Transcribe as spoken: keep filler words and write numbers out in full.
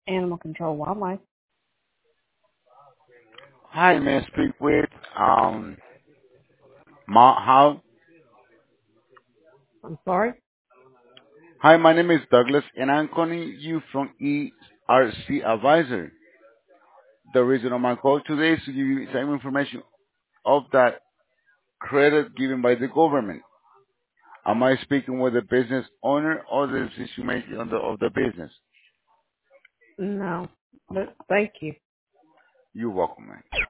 Animal Control Wildlife. Hi, may I speak with um Ma How? I'm sorry? Hi, my name is Douglas, and I'm calling you from E R C Advisor. The reason of my call today is to give you some information of that credit given by the government. Am I speaking with the business owner or the decision maker of the, of the business? No. But thank you. You're welcome, man.